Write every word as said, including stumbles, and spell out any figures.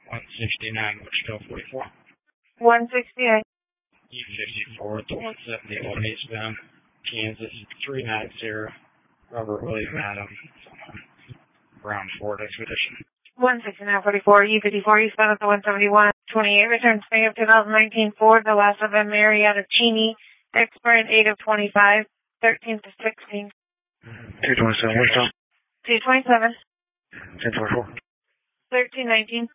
one sixty-nine, Wichita forty-four. one sixty-nine. E fifty-four to one seventy Old eastbound, Kansas three ninety, Robert William Adams, Brown Ford Expedition. one sixty-nine forty-four, E fifty-four eastbound at the one seventy-one twenty-eight, return to May of twenty nineteen Ford, the last of them Marietta Cheney, expiring eight of twenty-five, thirteen to sixteen. two twenty-seven, Wichita. two twenty-seven. ten twenty-four. thirteen nineteen.